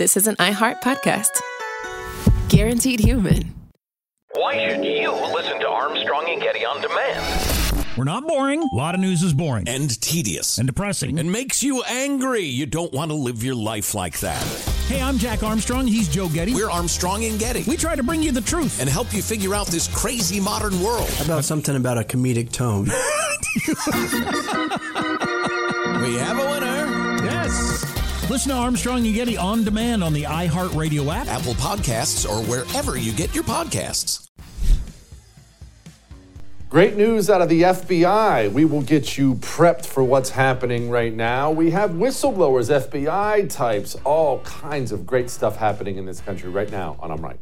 this is an iHeart podcast. Guaranteed human. Why should you listen to Armstrong and Getty on demand? We're not boring. A lot of news is boring. And tedious. And depressing. And makes you angry. You don't want to live your life like that. Hey, I'm Jack Armstrong. He's Joe Getty. We're Armstrong and Getty. We try to bring you the truth. And help you figure out this crazy modern world. How about something about a comedic tone? We have a winner. Yes. Listen to Armstrong and Getty on demand on the iHeartRadio app, Apple Podcasts, or wherever you get your podcasts. Great news out of the FBI. We will get you prepped for what's happening right now. We have whistleblowers, FBI types, all kinds of great stuff happening in this country right now on I'm Right.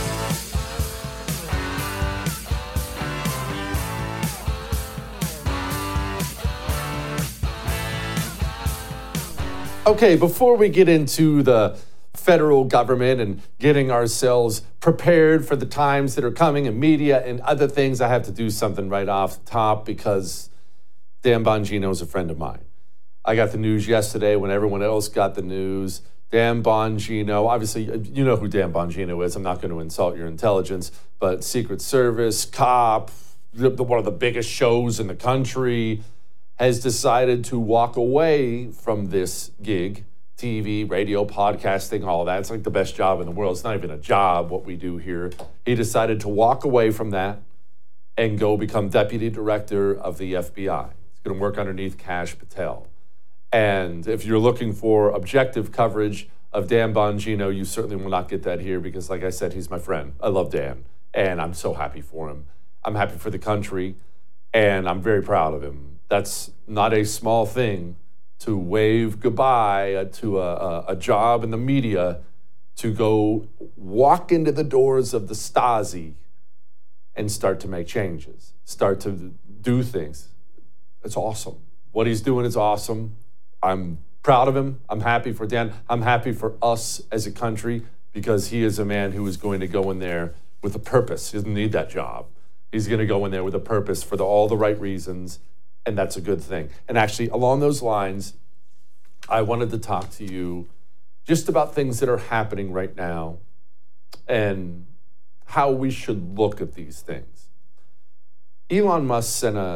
Okay, before we get into the federal government and getting ourselves prepared for the times that are coming in media and other things, I have to do something right off the top because Dan Bongino is a friend of mine. I got the news yesterday when everyone else got the news. Dan Bongino, obviously, you know who Dan Bongino is. I'm not going to insult your intelligence, but Secret Service, cop, one of the biggest shows in the country, has decided to walk away from this gig. TV, radio, podcasting, all that. It's like the best job in the world. It's not even a job, what we do here. He decided to walk away from that and go become deputy director of the FBI. He's going to work underneath Kash Patel. And if you're looking for objective coverage of Dan Bongino, you certainly will not get that here because, like I said, he's my friend. I love Dan, and I'm so happy for him. I'm happy for the country, and I'm very proud of him. That's not a small thing to wave goodbye to a job in the media, to go walk into the doors of the Stasi and start to make changes, start to do things. It's awesome. What he's doing is awesome. I'm proud of him. I'm happy for Dan. I'm happy for us as a country because he is a man who is going to go in there with a purpose. He doesn't need that job. He's going to go in there with a purpose for all the right reasons. And that's a good thing. And actually, along those lines, I wanted to talk to you just about things that are happening right now and how we should look at these things. Elon Musk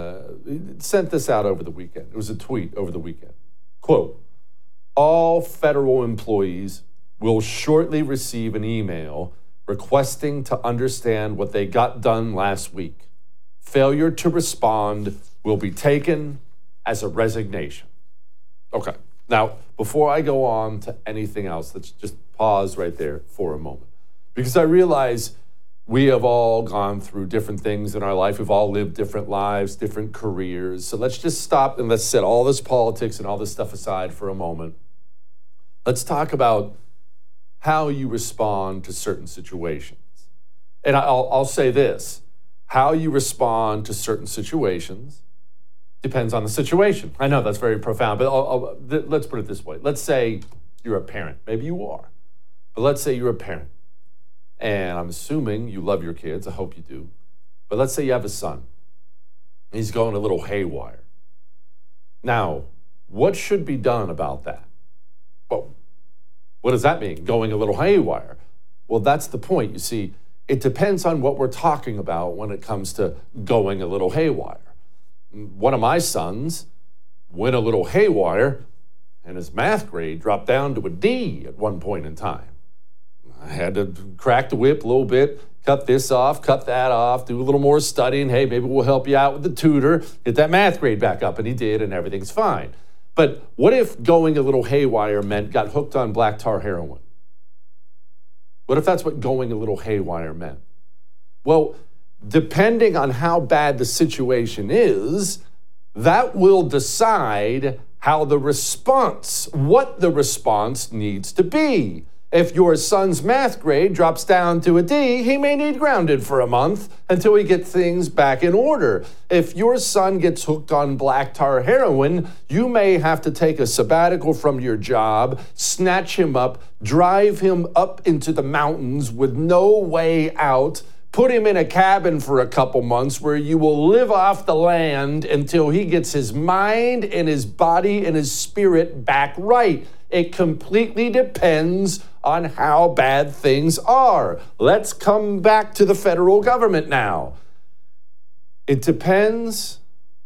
sent this out over the weekend. It was a tweet over the weekend. Quote, all federal employees will shortly receive an email requesting to understand what they got done last week. Failure to respond will be taken as a resignation. Okay, now, before I go on to anything else, let's just pause right there for a moment. Because I realize we have all gone through different things in our life. We've all lived different lives, different careers. So let's just stop and let's set all this politics and all this stuff aside for a moment. Let's talk about how you respond to certain situations. And I'll say this, how you respond to certain situations depends on the situation. I know that's very profound, but let's put it this way. Let's say you're a parent. Maybe you are. But let's say you're a parent. And I'm assuming you love your kids. I hope you do. But let's say you have a son. He's going a little haywire. Now, what should be done about that? Well, what does that mean, going a little haywire? Well, that's the point. You see, it depends on what we're talking about when it comes to going a little haywire. One of my sons went a little haywire and his math grade dropped down to a D at one point in time. I had to crack the whip a little bit, cut this off, cut that off, do a little more studying. Hey, maybe we'll help you out with the tutor, get that math grade back up. And he did, and everything's fine. But what if going a little haywire meant got hooked on black tar heroin? What if that's what going a little haywire meant? Well, depending on how bad the situation is, that will decide what the response needs to be. If your son's math grade drops down to a D, he may need grounded for a month until he gets things back in order. If your son gets hooked on black tar heroin, you may have to take a sabbatical from your job, snatch him up, drive him up into the mountains with no way out, put him in a cabin for a couple months where you will live off the land until he gets his mind and his body and his spirit back right. It completely depends on how bad things are. Let's come back to the federal government now. It depends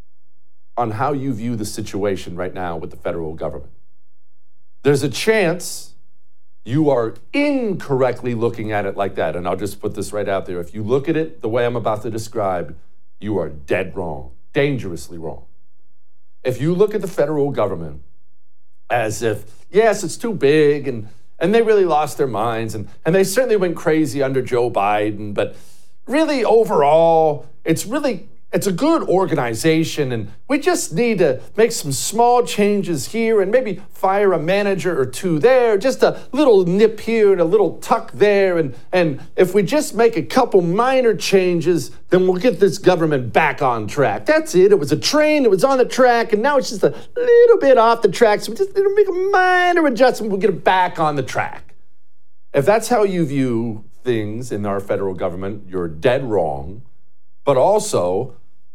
on how you view the situation right now with the federal government. There's a chance you are incorrectly looking at it like that. And I'll just put this right out there. If you look at it the way I'm about to describe, you are dead wrong, dangerously wrong. If you look at the federal government as if, yes, it's too big and they really lost their minds and they certainly went crazy under Joe Biden, but really overall, it's a good organization, and we just need to make some small changes here and maybe fire a manager or two there, just a little nip here and a little tuck there. And if we just make a couple minor changes, then we'll get this government back on track. That's it. It was a train, it was on the track, and now it's just a little bit off the track. So we just need to make a minor adjustment. We'll get it back on the track. If that's how you view things in our federal government, you're dead wrong. But also,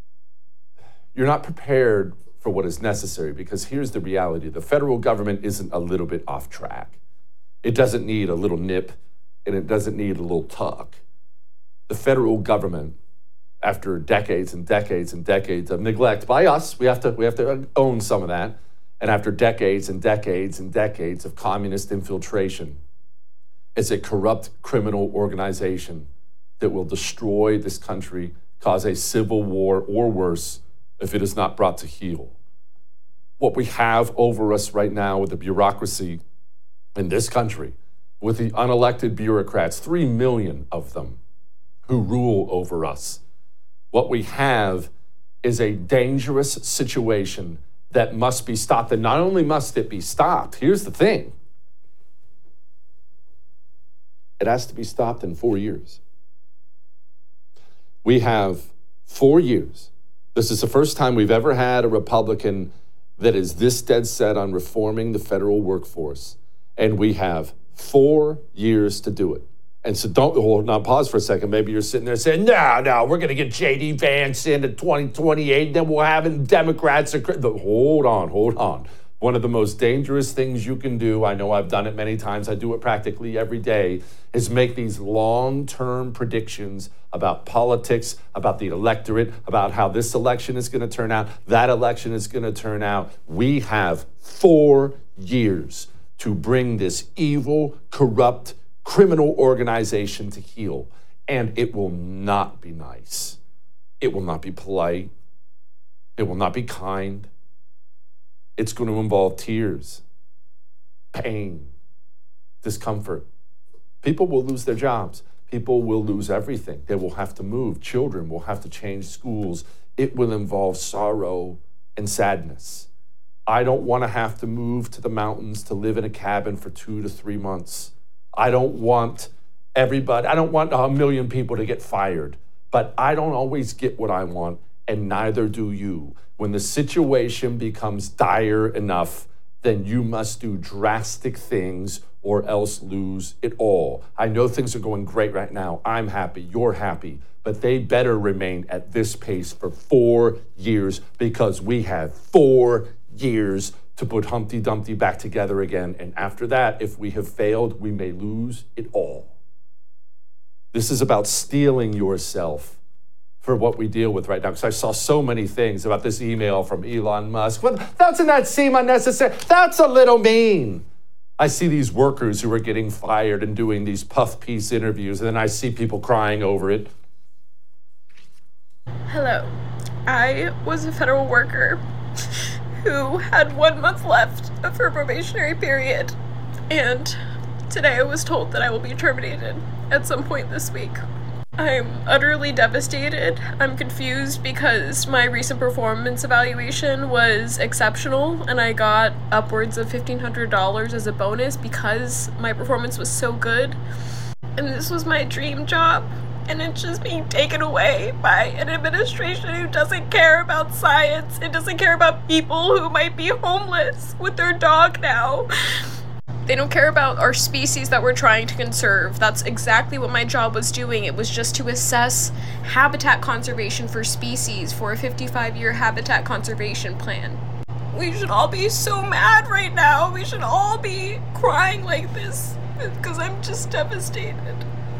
you're not prepared for what is necessary, because here's the reality. The federal government isn't a little bit off track. It doesn't need a little nip, and it doesn't need a little tuck. The federal government, after decades and decades and decades of neglect by us, we have to own some of that, and after decades and decades and decades of communist infiltration, is a corrupt criminal organization that will destroy this country, cause a civil war or worse if it is not brought to heel. What we have over us right now with the bureaucracy in this country, with the unelected bureaucrats, 3 million of them who rule over us, what we have is a dangerous situation that must be stopped. And not only must it be stopped, here's the thing. It has to be stopped in 4 years. We have 4 years. This is the first time we've ever had a Republican that is this dead set on reforming the federal workforce. And we have 4 years to do it. And so don't hold on, pause for a second. Maybe you're sitting there saying, no, we're going to get J.D. Vance into 2028, then we'll have Democrats. Hold on. One of the most dangerous things you can do, I know I've done it many times, I do it practically every day, is make these long-term predictions about politics, about the electorate, about how this election is going to turn out, that election is going to turn out. We have 4 years to bring this evil, corrupt, criminal organization to heel. And it will not be nice. It will not be polite. It will not be kind. It's going to involve tears, pain, discomfort. People will lose their jobs. People will lose everything. They will have to move. Children will have to change schools. It will involve sorrow and sadness. I don't want to have to move to the mountains to live in a cabin for 2 to 3 months. I don't want a million people to get fired, but I don't always get what I want, and neither do you. When the situation becomes dire enough, then you must do drastic things or else lose it all. I know things are going great right now. I'm happy, you're happy, but they better remain at this pace for 4 years, because we have 4 years to put Humpty Dumpty back together again. And after that, if we have failed, we may lose it all. This is about steeling yourself for what we deal with right now. Because I saw so many things about this email from Elon Musk. Well, doesn't that seem unnecessary? That's a little mean. I see these workers who are getting fired and doing these puff piece interviews, and then I see people crying over it. Hello. I was a federal worker who had 1 month left of her probationary period, and today I was told that I will be terminated at some point this week. I'm utterly devastated. I'm confused because my recent performance evaluation was exceptional and I got upwards of $1,500 as a bonus because my performance was so good. And this was my dream job, and it's just being taken away by an administration who doesn't care about science. It doesn't care about people who might be homeless with their dog now. They don't care about our species that we're trying to conserve. That's exactly what my job was doing. It was just to assess habitat conservation for species for a 55-year habitat conservation plan. We should all be so mad right now. We should all be crying like this because I'm just devastated.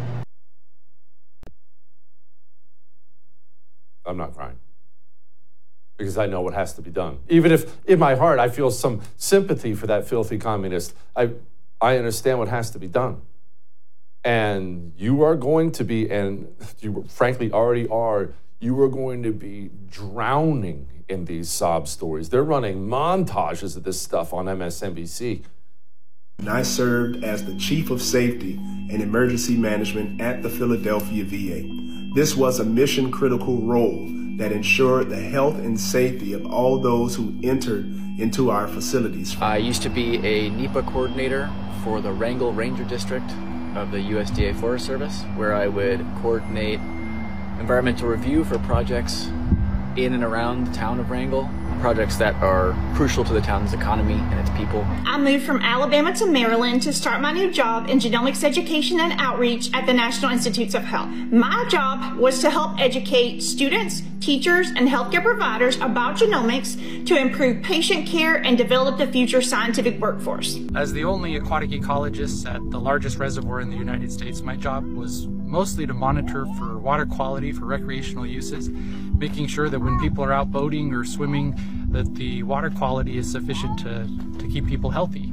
I'm not crying because I know what has to be done. Even if in my heart I feel some sympathy for that filthy communist, I understand what has to be done. And you are going to be, and you frankly already are, you are going to be drowning in these sob stories. They're running montages of this stuff on MSNBC. And I served as the Chief of Safety and Emergency Management at the Philadelphia VA. This was a mission-critical role that ensured the health and safety of all those who entered into our facilities. I used to be a NEPA coordinator for the Wrangell Ranger District of the USDA Forest Service, where I would coordinate environmental review for projects in and around the town of Wrangell, projects that are crucial to the town's economy and its people. I moved from Alabama to Maryland to start my new job in genomics education and outreach at the National Institutes of Health. My job was to help educate students, teachers, and healthcare providers about genomics to improve patient care and develop the future scientific workforce. As the only aquatic ecologist at the largest reservoir in the United States, my job was mostly to monitor for water quality for recreational uses, making sure that when people are out boating or swimming, that the water quality is sufficient to keep people healthy.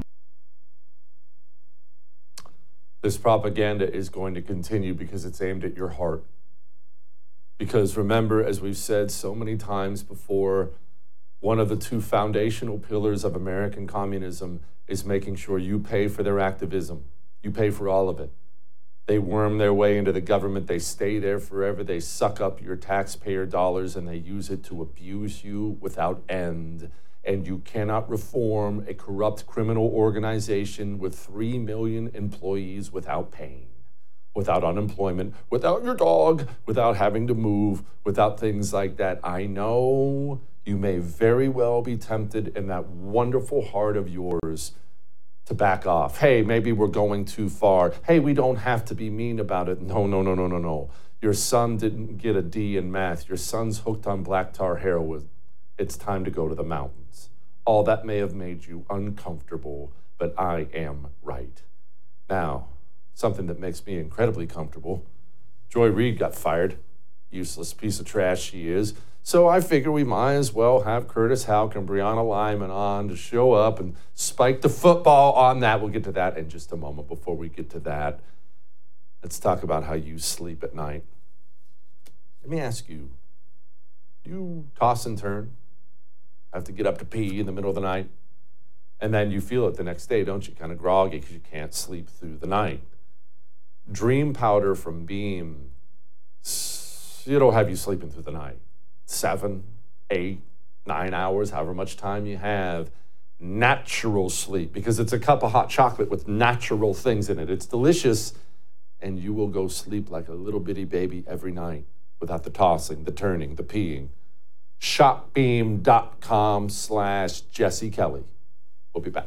This propaganda is going to continue because it's aimed at your heart. Because remember, as we've said so many times before, one of the two foundational pillars of American communism is making sure you pay for their activism. You pay for all of it. They worm their way into the government. They stay there forever. They suck up your taxpayer dollars and they use it to abuse you without end. And you cannot reform a corrupt criminal organization with 3 million employees without pain, without unemployment, without your dog, without having to move, without things like that. I know you may very well be tempted in that wonderful heart of yours to back off. Hey, maybe we're going too far. Hey, we don't have to be mean about it. No. Your son didn't get a D in math. Your son's hooked on black tar heroin. It's time to go to the mountains. All that may have made you uncomfortable, but I am right. Now, something that makes me incredibly comfortable. Joy Reid got fired. Useless piece of trash she is. So I figure we might as well have Curtis Houck and Brianna Lyman on to show up and spike the football on that. We'll get to that in just a moment. Before we get to that, let's talk about how you sleep at night. Let me ask you, you toss and turn? Have to get up to pee in the middle of the night? And then you feel it the next day, don't you? Kind of groggy because you can't sleep through the night. Dream powder from Beam, it'll have you sleeping through the night. 7, 8, 9 hours, however much time you have. Natural sleep, because it's a cup of hot chocolate with natural things in it. It's delicious, and you will go sleep like a little bitty baby every night without the tossing, the turning, the peeing. Shopbeam.com/Jesse Kelly. We'll be back.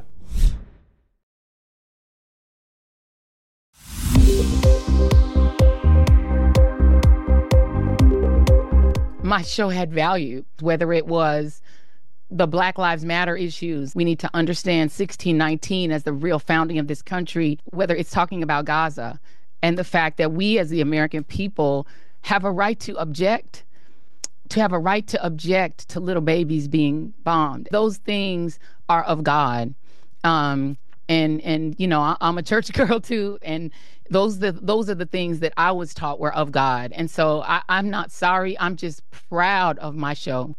My show had value, whether it was the Black Lives Matter issues. We need to understand 1619 as the real founding of this country, whether it's talking about Gaza and the fact that we as the American people have a right to object, to little babies being bombed. Those things are of God. And you know, I'm a church girl too, and those are the things that I was taught were of God. And so I'm not sorry. I'm just proud of my show.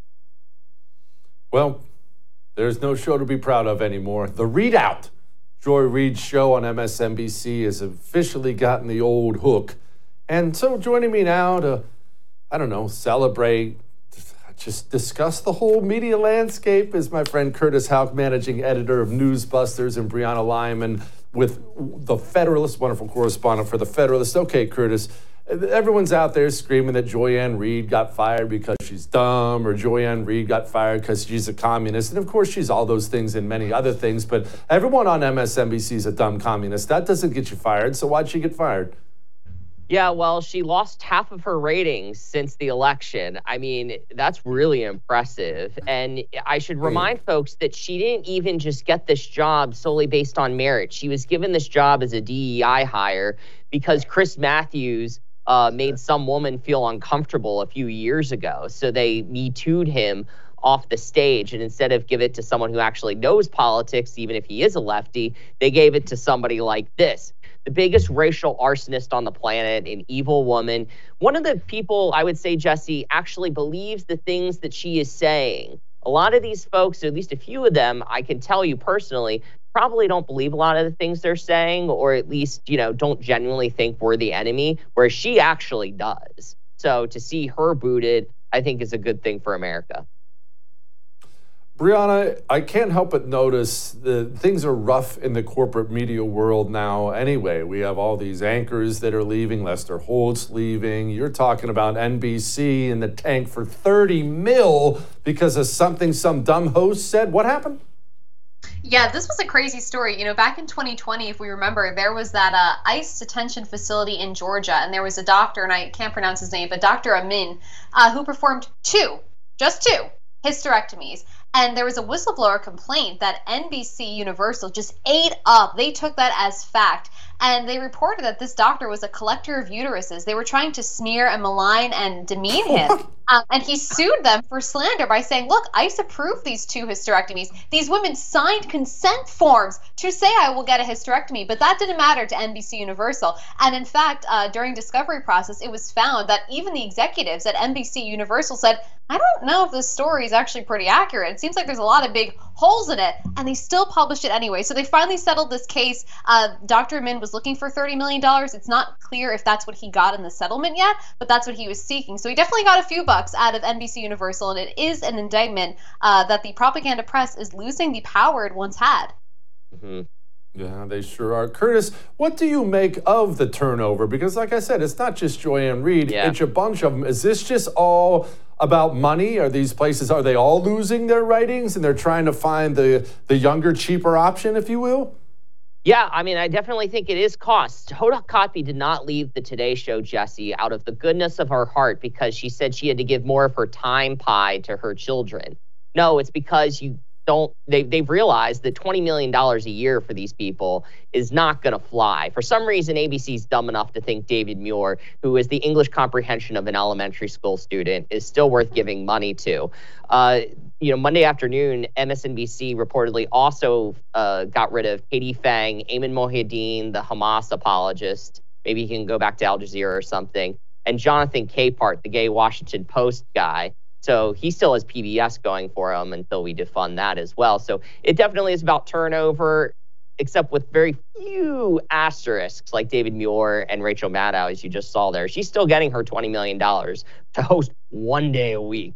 Well, there's no show to be proud of anymore. The Readout, Joy Reid's show on MSNBC, has officially gotten the old hook. And so joining me now to, celebrate, just discuss the whole media landscape is my friend Curtis Houck, managing editor of Newsbusters, and Brianna Lyman with The Federalist, wonderful correspondent for The Federalist. Okay, Curtis, everyone's out there screaming that Joy-Ann Reid got fired because she's dumb, or Joy-Ann Reid got fired because she's a communist. And of course, she's all those things and many other things, but everyone on MSNBC is a dumb communist. That doesn't get you fired, so why'd she get fired? Yeah, well, she lost half of her ratings since the election. I mean, that's really impressive. And I should remind folks that she didn't even just get this job solely based on merit. She was given this job as a DEI hire because Chris Matthews made some woman feel uncomfortable a few years ago. So they Me Too'd him off the stage, and instead of give it to someone who actually knows politics, even if he is a lefty, they gave it to somebody like this. The biggest racial arsonist on the planet, an evil woman. One of the people, I would say, Jesse, actually believes the things that she is saying. A lot of these folks, or at least a few of them, I can tell you personally, probably don't believe a lot of the things they're saying, or at least, don't genuinely think we're the enemy, whereas she actually does. So to see her booted, I think is a good thing for America. Brianna, I can't help but notice that things are rough in the corporate media world now anyway. We have all these anchors that are leaving, Lester Holt's leaving. You're talking about NBC in the tank for $30 million because of something some dumb host said. What happened? Yeah, this was a crazy story. Back in 2020, if we remember, there was that ICE detention facility in Georgia, and there was a doctor, and I can't pronounce his name, but Dr. Amin, who performed just two hysterectomies. And there was a whistleblower complaint that NBC Universal just ate up. They took that as fact. And they reported that this doctor was a collector of uteruses. They were trying to smear and malign and demean him. And he sued them for slander by saying, look, ICE approved these 2 hysterectomies. These women signed consent forms to say I will get a hysterectomy, but that didn't matter to NBC Universal. And in fact, during discovery process, it was found that even the executives at NBC Universal said, I don't know if this story is actually pretty accurate. It seems like there's a lot of big holes in it, and they still published it anyway. So they finally settled this case. Dr. Amin was looking for $30 million. It's not clear if that's what he got in the settlement yet, but that's what he was seeking. So he definitely got a few bucks out of NBC Universal, and it is an indictment that the propaganda press is losing the power it once had. Mm-hmm. Yeah, they sure are. Curtis, what do you make of the turnover? Because like I said, it's not just Joy-Ann Reid, it's a bunch of them. Is this just all about money? Are these places, are they all losing their ratings and they're trying to find the younger, cheaper option, if you will? Yeah, I mean, I definitely think it is cost. Hoda Kotb did not leave the Today Show, Jesse, out of the goodness of her heart because she said she had to give more of her time pie to her children. No, it's because they've realized that $20 million a year for these people is not going to fly. For some reason, ABC's dumb enough to think David Muir, who is the English comprehension of an elementary school student, is still worth giving money to. Monday afternoon, MSNBC reportedly also got rid of Katie Fang, Ayman Mohyeldin, the Hamas apologist. Maybe he can go back to Al Jazeera or something. And Jonathan Capehart, the gay Washington Post guy. So he still has PBS going for him until we defund that as well. So it definitely is about turnover, except with very few asterisks like David Muir and Rachel Maddow, as you just saw there. She's still getting her $20 million to host one day a week.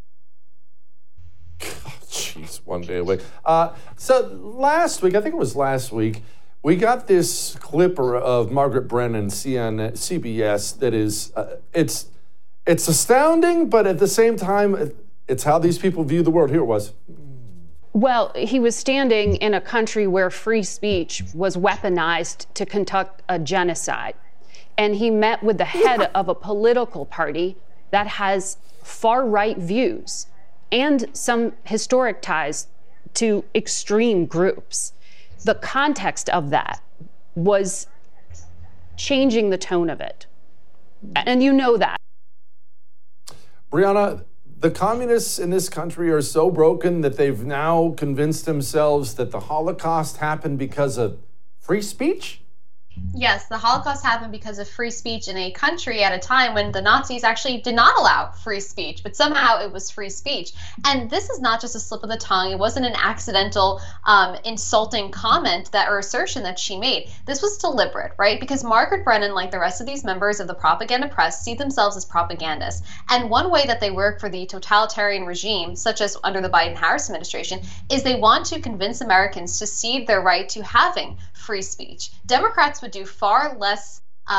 Jeez, one day a week. So last week, I think it was last week, we got this clip of Margaret Brennan, CBS, that is, it's astounding, but at the same time, it's how these people view the world. Here it was. Well, he was standing in a country where free speech was weaponized to conduct a genocide. And he met with the head of a political party that has far-right views and some historic ties to extreme groups. The context of that was changing the tone of it. And you know that. Brianna, the communists in this country are so broken that they've now convinced themselves that the Holocaust happened because of free speech? Yes, the Holocaust happened because of free speech in a country at a time when the Nazis actually did not allow free speech, but somehow it was free speech. And this is not just a slip of the tongue. It wasn't an accidental insulting comment or assertion that she made. This was deliberate, right? Because Margaret Brennan, like the rest of these members of the propaganda press, see themselves as propagandists. And one way that they work for the totalitarian regime, such as under the Biden-Harris administration, is they want to convince Americans to cede their right to having free speech. Democrats would do far less,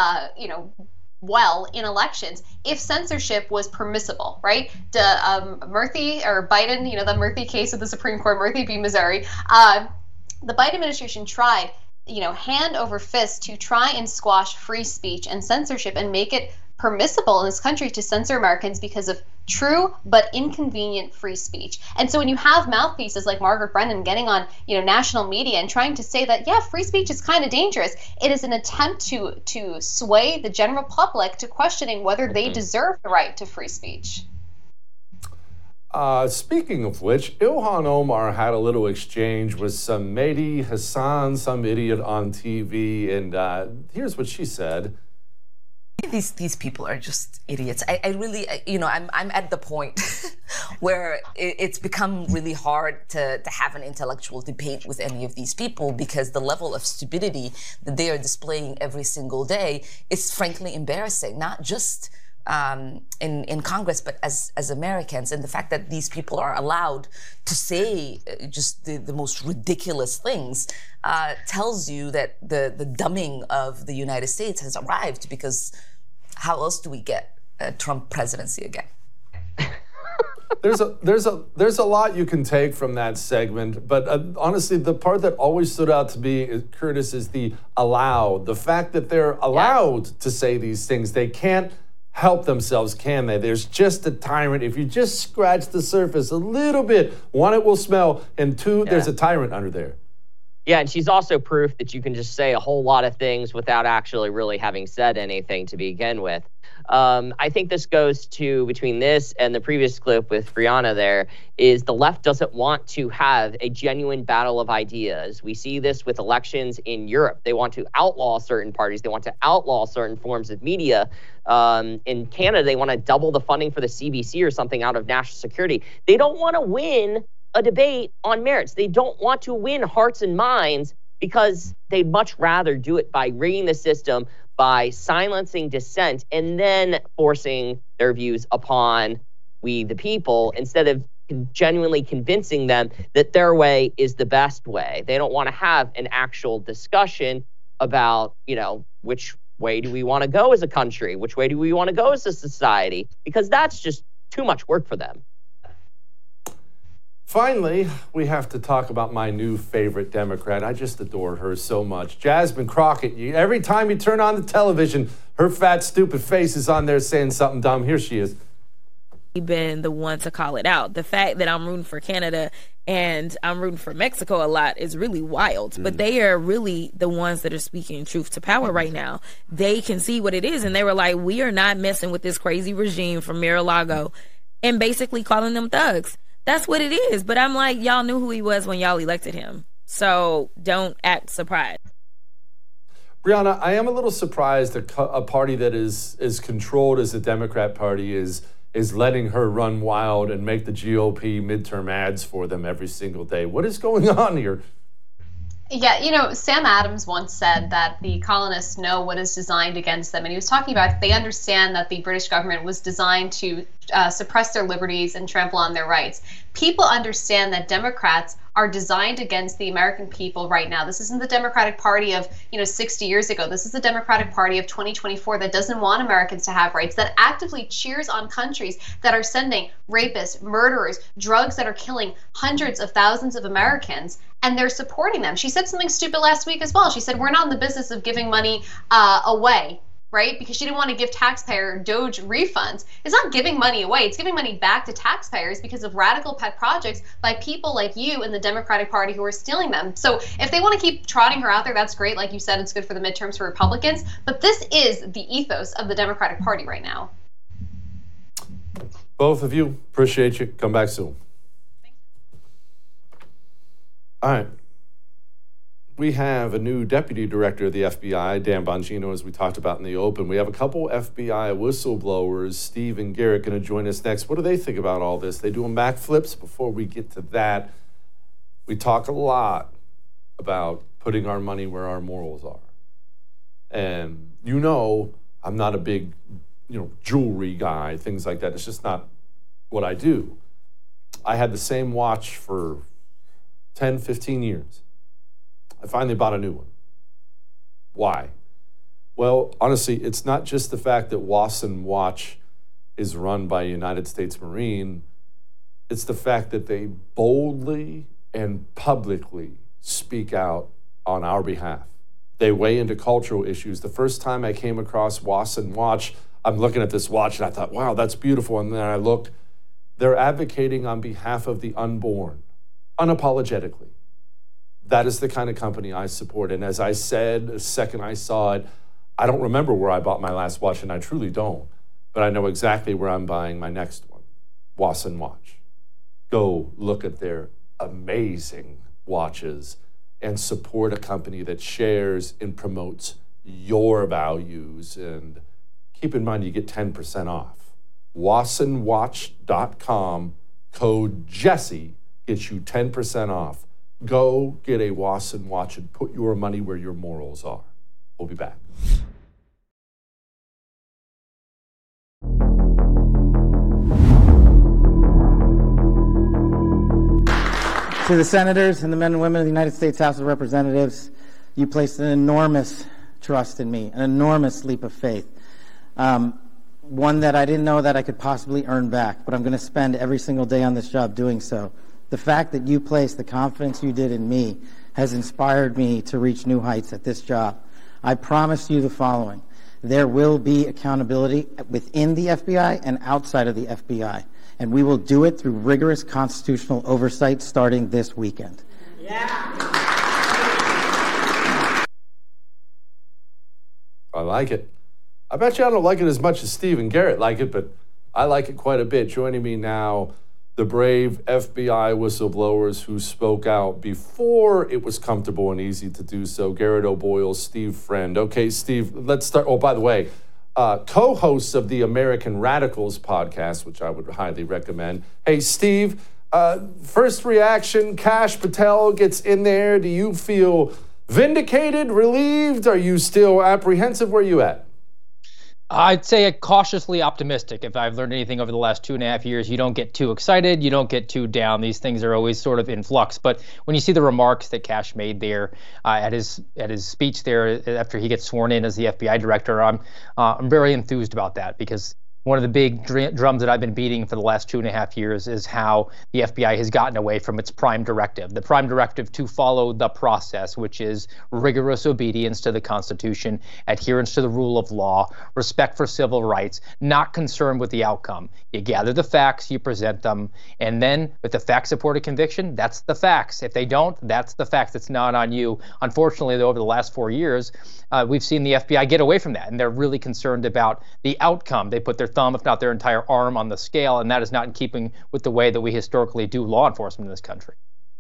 well in elections if censorship was permissible, right? Murthy or Biden, the Murthy case of the Supreme Court, Murthy v. Missouri, the Biden administration tried hand over fist to try and squash free speech and censorship and make it permissible in this country to censor Americans because of true but inconvenient free speech. And so when you have mouthpieces like Margaret Brennan getting on, national media and trying to say that, yeah, free speech is kind of dangerous, it is an attempt to sway the general public to questioning whether they deserve the right to free speech. Speaking of which, Ilhan Omar had a little exchange with some Mehdi Hassan, some idiot on TV, and here's what she said. These people are just idiots. I really, I'm at the point where it's become really hard to have an intellectual debate with any of these people because the level of stupidity that they are displaying every single day is frankly embarrassing, not just in Congress, but as Americans. And the fact that these people are allowed to say just the most ridiculous things tells you that the dumbing of the United States has arrived, because how else do we get a Trump presidency again? There's a lot you can take from that segment, but honestly, the part that always stood out to me, Curtis, is the fact that they're allowed to say these things. They can't help themselves, can they? There's just a tyrant. If you just scratch the surface a little bit, one, it will smell, and two, there's a tyrant under there. Yeah, and she's also proof that you can just say a whole lot of things without actually really having said anything to begin with. I think this goes to, between this and the previous clip with Brianna there, is the left doesn't want to have a genuine battle of ideas. We see this with elections in Europe. They want to outlaw certain parties. They want to outlaw certain forms of media. In Canada, they want to double the funding for the CBC or something out of national security. They don't want to win a debate on merits. They don't want to win hearts and minds because they'd much rather do it by rigging the system, by silencing dissent, and then forcing their views upon we the people, instead of genuinely convincing them that their way is the best way. They don't want to have an actual discussion about, which way do we want to go as a country? Which way do we want to go as a society? Because that's just too much work for them. Finally, we have to talk about my new favorite Democrat. I just adore her so much. Jasmine Crockett. Every time you turn on the television, her fat, stupid face is on there saying something dumb. Here she is. Been the one to call it out. The fact that I'm rooting for Canada and I'm rooting for Mexico a lot is really wild. But they are really the ones that are speaking truth to power right now. They can see what it is, and they were like, we are not messing with this crazy regime from Mar-a-Lago, and basically calling them thugs. That's what it is. But I'm like, y'all knew who he was when y'all elected him. So don't act surprised. Brianna, I am a little surprised that a party that is as controlled as the Democrat Party is letting her run wild and make the GOP midterm ads for them every single day. What is going on here? Yeah, Sam Adams once said that the colonists know what is designed against them. And he was talking about they understand that the British government was designed to suppress their liberties and trample on their rights. People understand that Democrats are designed against the American people right now. This isn't the Democratic Party of, 60 years ago. This is the Democratic Party of 2024 that doesn't want Americans to have rights, that actively cheers on countries that are sending rapists, murderers, drugs that are killing hundreds of thousands of Americans, and they're supporting them. She said something stupid last week as well. She said, we're not in the business of giving money away. Right? Because she didn't want to give taxpayer Doge refunds. It's not giving money away. It's giving money back to taxpayers because of radical pet projects by people like you in the Democratic Party who are stealing them. So if they want to keep trotting her out there, that's great. Like you said, it's good for the midterms for Republicans. But this is the ethos of the Democratic Party right now. Both of you, appreciate you. Come back soon. All right. We have a new deputy director of the FBI, Dan Bongino, as we talked about in the open. We have a couple FBI whistleblowers, Steve and Garrett, going to join us next. What do they think about all this? They doing backflips? Before we get to that, we talk a lot about putting our money where our morals are. And I'm not a big, jewelry guy, things like that. It's just not what I do. I had the same watch for 10, 15 years. I finally bought a new one. Why? Well, honestly, it's not just the fact that Wasson Watch is run by a United States Marine. It's the fact that they boldly and publicly speak out on our behalf. They weigh into cultural issues. The first time I came across Wasson Watch, I'm looking at this watch and I thought, wow, that's beautiful. And then I looked, they're advocating on behalf of the unborn, unapologetically. That is the kind of company I support. And as I said, the second I saw it, I don't remember where I bought my last watch, and I truly don't, but I know exactly where I'm buying my next one, Wasson Watch. Go look at their amazing watches and support a company that shares and promotes your values. And keep in mind, you get 10% off. WassonWatch.com, code Jesse gets you 10% off. Go get a Wasson watch and put your money where your morals are. We'll be back. To the senators and the men and women of the United States House of Representatives, you placed an enormous trust in me, an enormous leap of faith, one that I didn't know that I could possibly earn back, but I'm going to spend every single day on this job doing so. The fact that you placed the confidence you did in me has inspired me to reach new heights at this job. I promise you the following. There will be accountability within the FBI and outside of the FBI, and we will do it through rigorous constitutional oversight starting this weekend. I like it. I bet you I don't like it as much as Steve and Garrett like it, but I like it quite a bit. Joining me now, the brave FBI whistleblowers who spoke out before it was comfortable and easy to do so. Garrett O'Boyle, Steve Friend. Okay, Steve, let's start. Oh, by the way, co-hosts of the American Radicals podcast, which I would highly recommend. Hey, Steve, first reaction, Kash Patel gets in there. Do you feel vindicated, relieved? Are you still apprehensive? Where are you at? I'd say cautiously optimistic. If I've learned anything over the last 2.5 years, you don't get too excited, you don't get too down. These things are always sort of in flux. But when you see the remarks that Kash made there at his speech there after he gets sworn in as the FBI director, I'm very enthused about that, because one of the big drums that I've been beating for the last 2.5 years is how the FBI has gotten away from its prime directive. The prime directive to follow the process, which is rigorous obedience to the Constitution, adherence to the rule of law, respect for civil rights, not concerned with the outcome. You gather the facts, you present them, and then if the facts support a conviction, that's the facts. If they don't, that's the facts. It's not on you. Unfortunately, over the last 4 years, we've seen the FBI get away from that, and they're really concerned about the outcome. They put their thumb, if not their entire arm, on the scale, and that is not in keeping with the way that we historically do law enforcement in this country.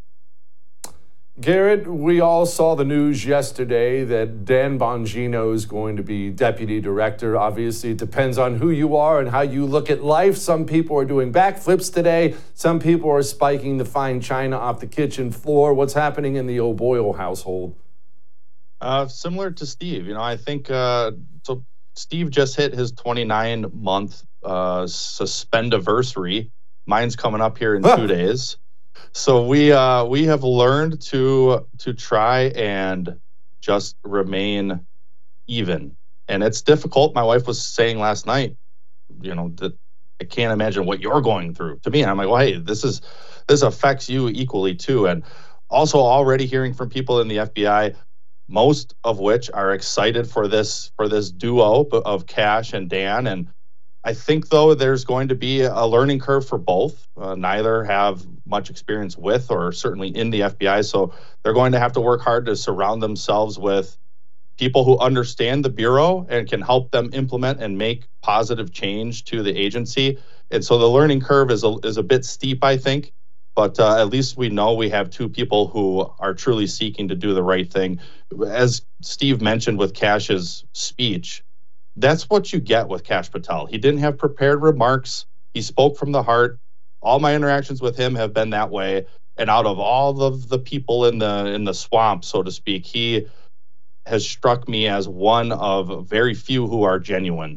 Garrett, we all saw the news yesterday that Dan Bongino is going to be deputy director. Obviously, it depends on who you are and how you look at life. Some people are doing backflips today. Some people are spiking the fine china off the kitchen floor. What's happening in the O'Boyle household? Similar to Steve. I think so. Steve just hit his 29-month suspendiversary. Mine's coming up here in 2 days. So we have learned to try and just remain even, and it's difficult. My wife was saying last night, that I can't imagine what you're going through. To me, and I'm like, well, hey, this affects you equally too. And also already hearing from people in the FBI, most of which are excited for this duo of Kash and Dan. And I think, though, there's going to be a learning curve for both. Neither have much experience with or certainly in the FBI, so they're going to have to work hard to surround themselves with people who understand the Bureau and can help them implement and make positive change to the agency. And so the learning curve is a bit steep, I think. But at least we know we have two people who are truly seeking to do the right thing. As Steve mentioned with Kash's speech, that's what you get with Kash Patel. He didn't have prepared remarks. He spoke from the heart. All my interactions with him have been that way. And out of all of the people in the swamp, so to speak, he has struck me as one of very few who are genuine.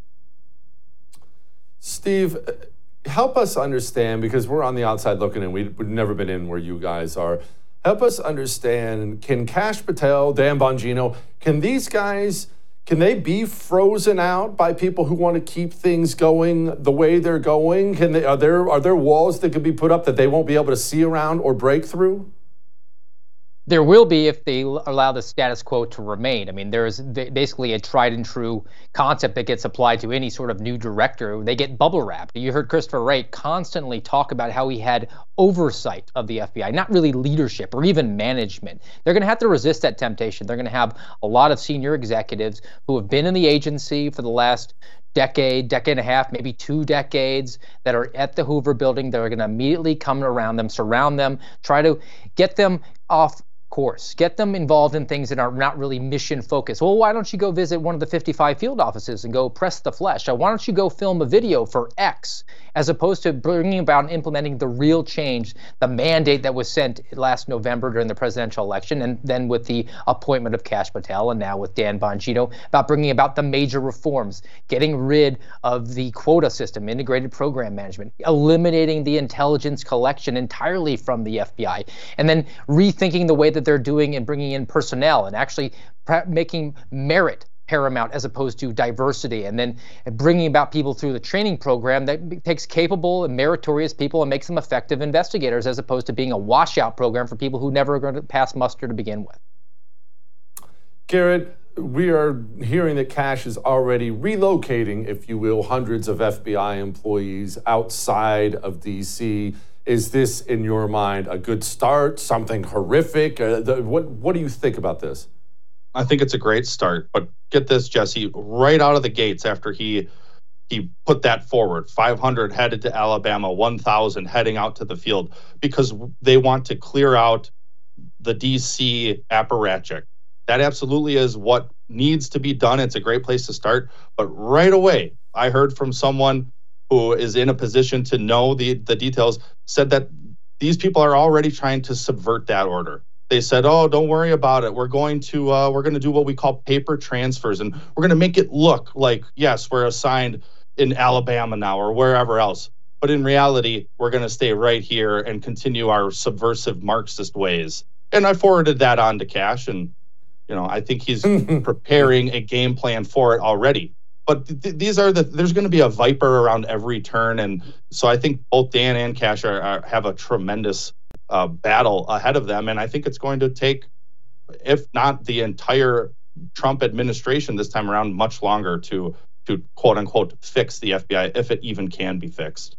Steve, help us understand, because we're on the outside looking in. We've never been in where you guys are. Help us understand, can Kash Patel, Dan Bongino, can these guys, can they be frozen out by people who want to keep things going the way they're going? Are there walls that could be put up that they won't be able to see around or break through? There will be if they allow the status quo to remain. I mean, there is basically a tried and true concept that gets applied to any sort of new director. They get bubble wrapped. You heard Christopher Wray constantly talk about how he had oversight of the FBI, not really leadership or even management. They're going to have to resist that temptation. They're going to have a lot of senior executives who have been in the agency for the last decade and a half, maybe 2 decades, that are at the Hoover building. They're going to immediately come around them, surround them, try to get them off course, get them involved in things that are not really mission focused. Well, why don't you go visit one of the 55 field offices and go press the flesh? Why don't you go film a video for X, as opposed to bringing about and implementing the real change, the mandate that was sent last November during the presidential election, and then with the appointment of Kash Patel and now with Dan Bongino, about bringing about the major reforms, getting rid of the quota system, integrated program management, eliminating the intelligence collection entirely from the FBI, and then rethinking the way that they're doing and bringing in personnel and actually making merit paramount as opposed to diversity, and then bringing about people through the training program that takes capable and meritorious people and makes them effective investigators, as opposed to being a washout program for people who never are going to pass muster to begin with. Garrett, we are hearing that Kash is already relocating, if you will, hundreds of FBI employees outside of D.C. Is this, in your mind, a good start, something horrific? What do you think about this? I think it's a great start, but get this, Jesse, right out of the gates after he put that forward, 500 headed to Alabama, 1,000 heading out to the field, because they want to clear out the D.C. apparatchik. That absolutely is what needs to be done. It's a great place to start. But right away, I heard from someone who is in a position to know the details, said that these people are already trying to subvert that order. They said, "Oh, don't worry about it. We're going to do what we call paper transfers, and we're going to make it look like, yes, we're assigned in Alabama now or wherever else. But in reality, we're going to stay right here and continue our subversive Marxist ways." And I forwarded that on to Kash, and I think he's preparing a game plan for it already. But there's going to be a viper around every turn, and so I think both Dan and Kash have a tremendous battle ahead of them, and I think it's going to take, if not the entire Trump administration this time around, much longer to quote unquote fix the FBI, if it even can be fixed.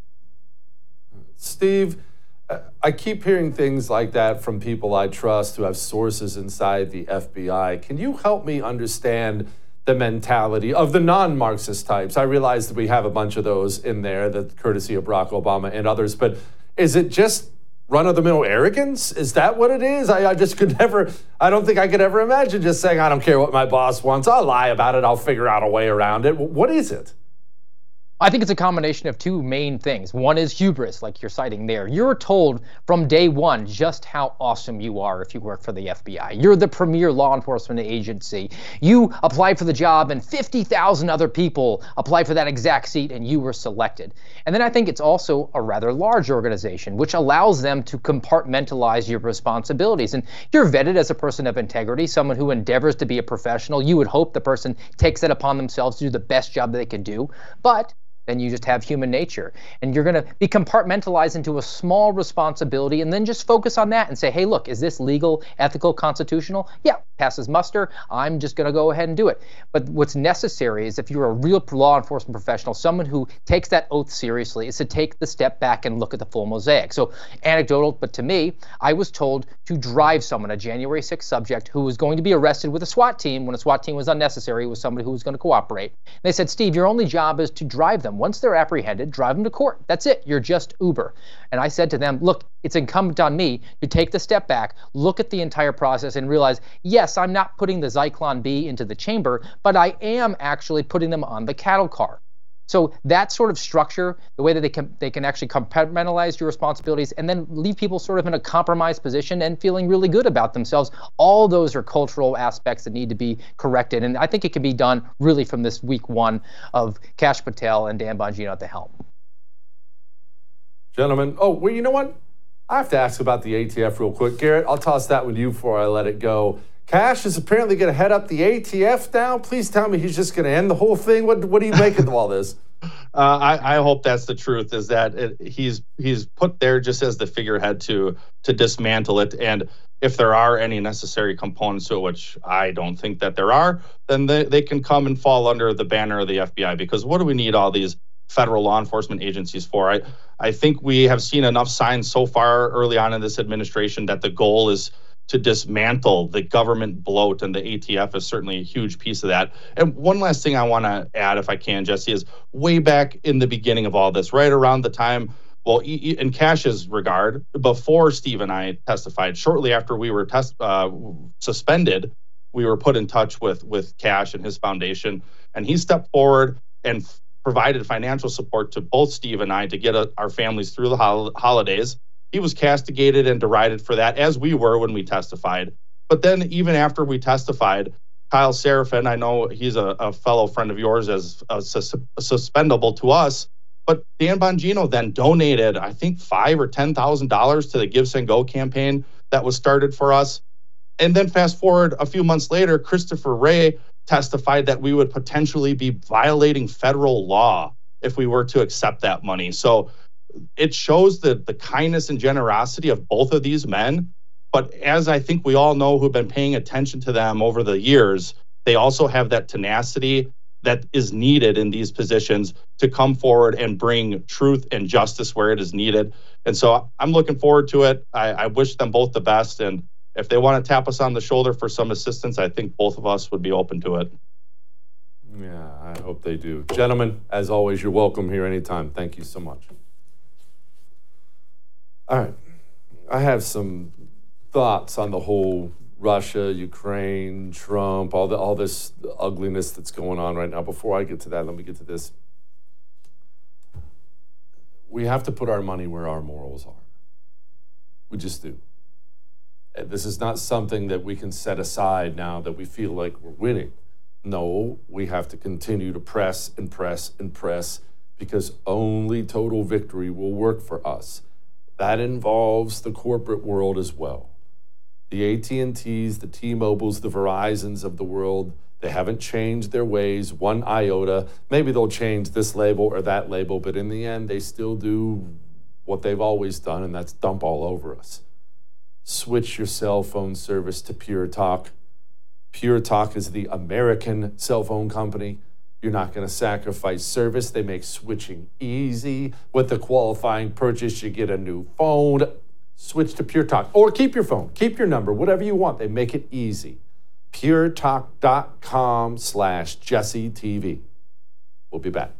Steve, I keep hearing things like that from people I trust who have sources inside the FBI. Can you help me understand the mentality of the non-Marxist types? I realize that we have a bunch of those in there, that courtesy of Barack Obama and others, but is it just run-of-the-mill arrogance? Is that what it is? I don't think I could ever imagine just saying, I don't care what my boss wants, I'll lie about it, I'll figure out a way around it. What is it? I think it's a combination of two main things. One is hubris, like you're citing there. You're told from day one just how awesome you are if you work for the FBI. You're the premier law enforcement agency. You applied for the job and 50,000 other people applied for that exact seat and you were selected. And then I think it's also a rather large organization, which allows them to compartmentalize your responsibilities. And you're vetted as a person of integrity, someone who endeavors to be a professional. You would hope the person takes it upon themselves to do the best job that they can do. But then you just have human nature. And you're going to be compartmentalized into a small responsibility and then just focus on that and say, hey, look, is this legal, ethical, constitutional? Yeah, passes muster. I'm just going to go ahead and do it. But what's necessary is, if you're a real law enforcement professional, someone who takes that oath seriously, is to take the step back and look at the full mosaic. So anecdotal, but to me, I was told to drive someone, a January 6th subject who was going to be arrested with a SWAT team when a SWAT team was unnecessary. It was somebody who was going to cooperate. And they said, Steve, your only job is to drive them. Once they're apprehended, drive them to court. That's it. You're just Uber. And I said to them, look, it's incumbent on me to take the step back, look at the entire process and realize, yes, I'm not putting the Zyklon B into the chamber, but I am actually putting them on the cattle car. So that sort of structure, the way that they can actually compartmentalize your responsibilities and then leave people sort of in a compromised position and feeling really good about themselves, all those are cultural aspects that need to be corrected. And I think it can be done really from this week one of Kash Patel and Dan Bongino at the helm. Gentlemen, well, you know what? I have to ask about the ATF real quick. Garrett, I'll toss that with you before I let it go. Kash is apparently going to head up the ATF now. Please tell me he's just going to end the whole thing. What do you make of all this? I hope that's the truth, is that he's put there just as the figurehead to dismantle it. And if there are any necessary components to it, which I don't think that there are, then they can come and fall under the banner of the FBI, because what do we need all these federal law enforcement agencies for? I think we have seen enough signs so far early on in this administration that the goal is to dismantle the government bloat, and the ATF is certainly a huge piece of that. And one last thing I want to add, if I can, Jesse, is way back in the beginning of all this, right around the time, well, in Cash's regard, before Steve and I testified, shortly after we were suspended, we were put in touch with Cash and his foundation, and he stepped forward and provided financial support to both Steve and I to get our families through the holidays. He was castigated and derided for that, as we were when we testified. But then even after we testified, Kyle Seraphin, I know he's a fellow friend of yours, as suspendable to us, but Dan Bongino then donated, I think, $5,000 or $10,000 to the Give, Send, Go campaign that was started for us. And then fast forward a few months later, Christopher Wray testified that we would potentially be violating federal law if we were to accept that money. So it shows the kindness and generosity of both of these men. But as I think we all know who've been paying attention to them over the years, they also have that tenacity that is needed in these positions to come forward and bring truth and justice where it is needed. And so I'm looking forward to it. I wish them both the best. And if they want to tap us on the shoulder for some assistance, I think both of us would be open to it. Yeah, I hope they do. Gentlemen, as always, you're welcome here anytime. Thank you so much. All right. I have some thoughts on the whole Russia, Ukraine, Trump, all this ugliness that's going on right now. Before I get to that, let me get to this. We have to put our money where our morals are. We just do. This is not something that we can set aside now that we feel like we're winning. No, we have to continue to press and press and press, because only total victory will work for us. That involves the corporate world as well. The AT&Ts, the T-Mobiles, the Verizons of the world, they haven't changed their ways one iota. Maybe they'll change this label or that label, but in the end, they still do what they've always done, and that's dump all over us. Switch your cell phone service to Pure Talk. Pure Talk is the American cell phone company. You're not going to sacrifice service. They make switching easy. With the qualifying purchase, you get a new phone. Switch to Pure Talk. Or keep your phone. Keep your number. Whatever you want. They make it easy. puretalk.com/JesseTV. We'll be back.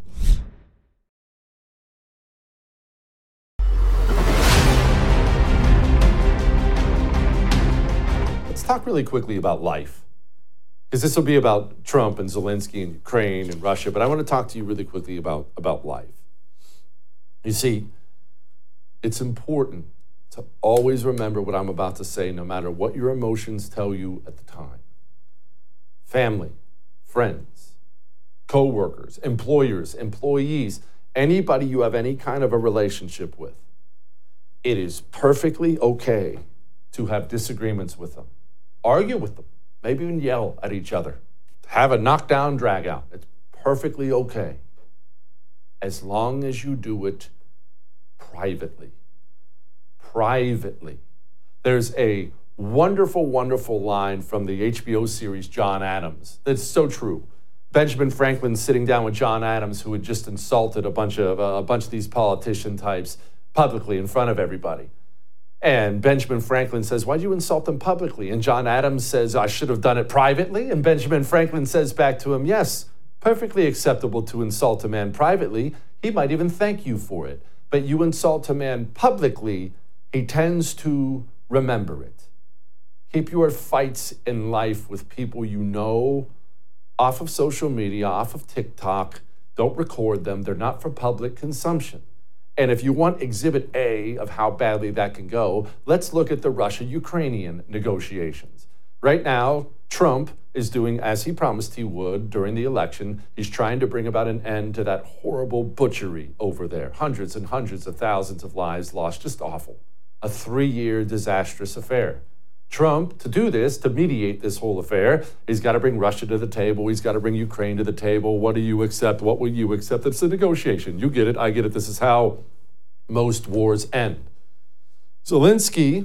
Let's talk really quickly about life, because this will be about Trump and Zelensky and Ukraine and Russia, but I want to talk to you really quickly about life. You see, it's important to always remember what I'm about to say, no matter what your emotions tell you at the time. Family, friends, co-workers, employers, employees, anybody you have any kind of a relationship with, it is perfectly okay to have disagreements with them. Argue with them. Maybe even yell at each other. Have a knockdown, drag out. It's perfectly okay, as long as you do it privately. Privately. There's a wonderful, wonderful line from the HBO series John Adams that's so true. Benjamin Franklin sitting down with John Adams, who had just insulted a bunch of these politician types publicly in front of everybody. And Benjamin Franklin says, "Why'd you insult them publicly?" And John Adams says, "I should have done it privately." And Benjamin Franklin says back to him, "Yes, perfectly acceptable to insult a man privately. He might even thank you for it. But you insult a man publicly, he tends to remember it." Keep your fights in life with people you know off of social media, off of TikTok. Don't record them. They're not for public consumption. And if you want exhibit A of how badly that can go, let's look at the Russia-Ukrainian negotiations. Right now, Trump is doing as he promised he would during the election. He's trying to bring about an end to that horrible butchery over there. Hundreds and hundreds of thousands of lives lost, just awful. A 3-year disastrous affair. Trump, to do this, to mediate this whole affair, he's got to bring Russia to the table. He's got to bring Ukraine to the table. What do you accept? What will you accept? It's a negotiation. You get it. I get it. This is how most wars end. Zelensky,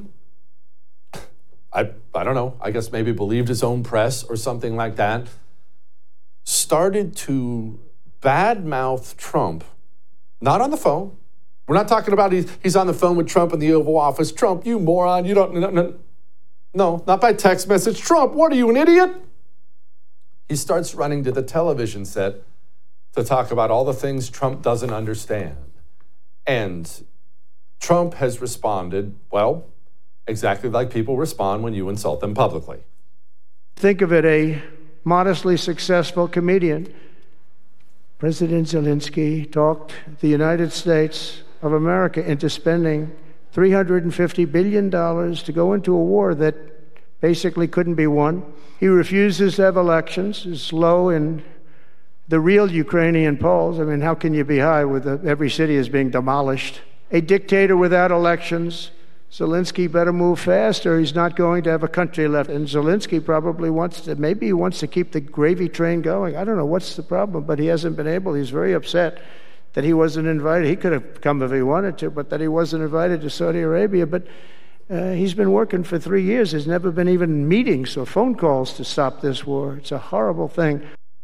I don't know, I guess maybe believed his own press or something like that, started to badmouth Trump, not on the phone. We're not talking about he's on the phone with Trump in the Oval Office. Trump, you moron, you don't, no, not by text message. Trump, what are you, an idiot? He starts running to the television set to talk about all the things Trump doesn't understand. And Trump has responded, well, exactly like people respond when you insult them publicly. Think of it, a modestly successful comedian. President Zelensky talked the United States of America into spending $350 billion to go into a war that basically couldn't be won. He refuses to have elections, is low in the real Ukrainian polls. I mean, how can you be high with every city is being demolished? A dictator without elections. Zelensky better move fast or he's not going to have a country left. And Zelensky probably wants to keep the gravy train going. I don't know what's the problem, but he hasn't been able. He's very upset that he wasn't invited. He could have come if he wanted to, but that he wasn't invited to Saudi Arabia. But he's been working for 3 years. There's never been even meetings or phone calls to stop this war. It's a horrible thing.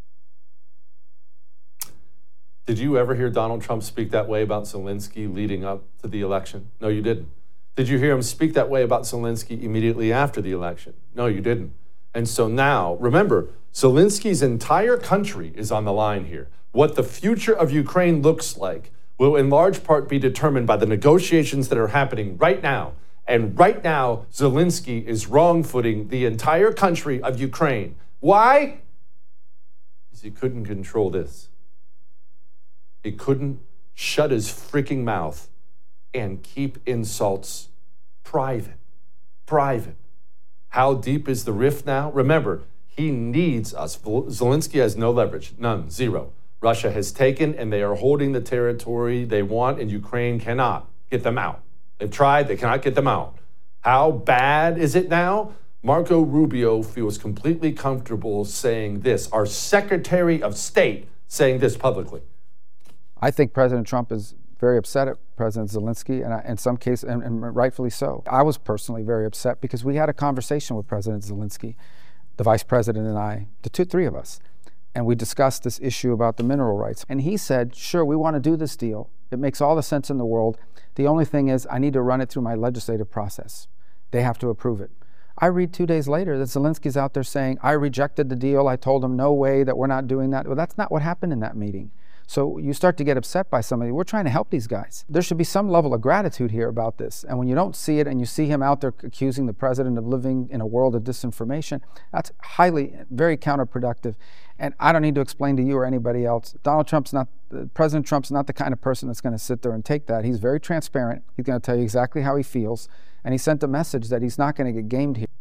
Did you ever hear Donald Trump speak that way about Zelensky leading up to the election? No, you didn't. Did you hear him speak that way about Zelensky immediately after the election? No, you didn't. And so now, remember, Zelensky's entire country is on the line here. What the future of Ukraine looks like will in large part be determined by the negotiations that are happening right now. And right now, Zelensky is wrong-footing the entire country of Ukraine. Why? Because he couldn't control this. He couldn't shut his freaking mouth and keep insults private. Private. How deep is the rift now? Remember, he needs us. Zelensky has no leverage. None. Zero. Russia has taken and they are holding the territory they want, and Ukraine cannot get them out. They've tried. They cannot get them out. How bad is it now? Marco Rubio feels completely comfortable saying this. Our Secretary of State saying this publicly. I think President Trump is very upset at President Zelensky, and in some cases, and rightfully so. I was personally very upset because we had a conversation with President Zelensky, the Vice President and I, the three of us, and we discussed this issue about the mineral rights. And he said, sure, we want to do this deal. It makes all the sense in the world. The only thing is I need to run it through my legislative process. They have to approve it. I read 2 days later that Zelensky's out there saying, I rejected the deal. I told him, no way, that we're not doing that. Well, that's not what happened in that meeting. So you start to get upset by somebody. We're trying to help these guys. There should be some level of gratitude here about this. And when you don't see it and you see him out there accusing the president of living in a world of disinformation, that's very counterproductive. And I don't need to explain to you or anybody else. President Trump's not the kind of person that's going to sit there and take that. He's very transparent. He's going to tell you exactly how he feels. And he sent a message that he's not going to get gamed here.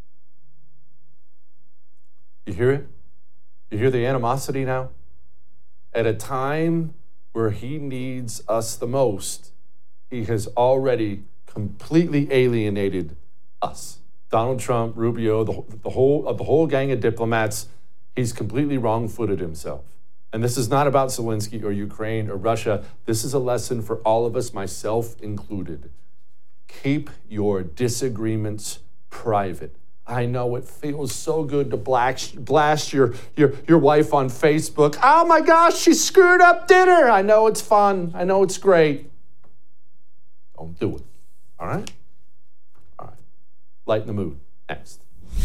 You hear it? You hear the animosity now? At a time where he needs us the most, he has already completely alienated us. Donald Trump, Rubio, the whole gang of diplomats, he's completely wrong-footed himself. And this is not about Zelensky or Ukraine or Russia. This is a lesson for all of us, myself included. Keep your disagreements private. I know it feels so good to blast your wife on Facebook. Oh my gosh, she screwed up dinner. I know it's fun. I know it's great. Don't do it. All right? All right. Lighten the mood. Next.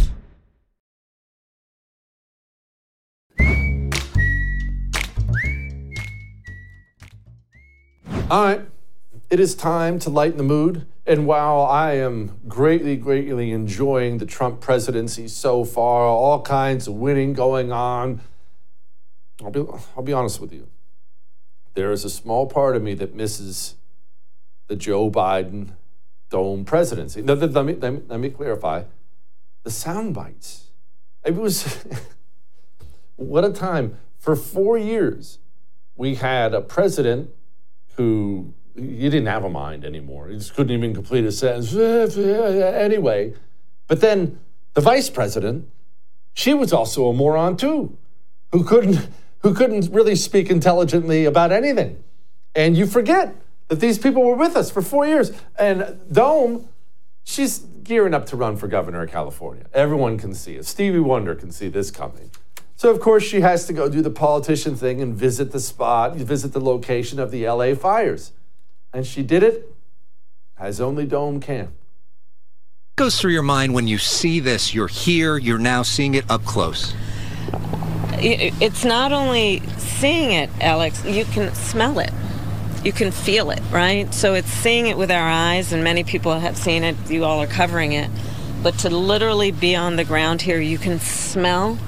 All right. It is time to lighten the mood. And while I am greatly enjoying the Trump presidency so far, all kinds of winning going on, I'll be honest with you. There is a small part of me that misses the Joe Biden dome presidency. Let me clarify. The sound bites. It was, what a time. For 4 years, we had a president who, you didn't have a mind anymore. He just couldn't even complete a sentence. Anyway, But then the vice president, she was also a moron too, who couldn't really speak intelligently about anything. And you forget that these people were with us for 4 years. And Dome, she's gearing up to run for governor of California. Everyone can see it. Stevie Wonder can see this coming. So, of course, she has to go do the politician thing and visit the spot, visit the location of the LA fires. And she did it as only Dome can. Goes through your mind when you see this? You're here, you're now seeing it up close. It's not only seeing it, Alex, you can smell it. You can feel it, right? So it's seeing it with our eyes, and many people have seen it. You all are covering it. But to literally be on the ground here, you can smell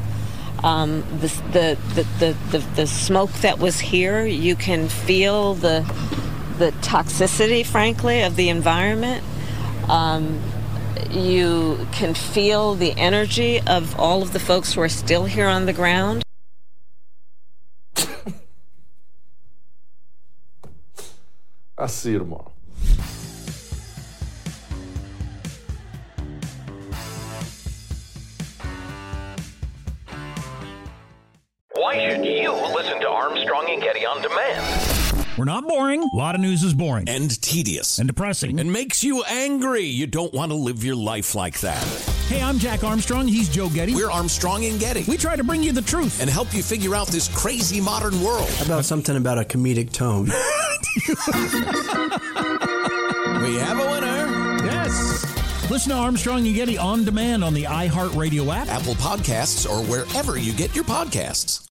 the smoke that was here. You can feel the toxicity, frankly, of the environment. You can feel the energy of all of the folks who are still here on the ground. I'll see you tomorrow. Why should you listen to Armstrong and Getty on demand? We're not boring. A lot of news is boring. And tedious. And depressing. And makes you angry. You don't want to live your life like that. Hey, I'm Jack Armstrong. He's Joe Getty. We're Armstrong and Getty. We try to bring you the truth. And help you figure out this crazy modern world. How about something about a comedic tone? We have a winner. Yes. Listen to Armstrong and Getty on demand on the iHeartRadio app, Apple Podcasts, or wherever you get your podcasts.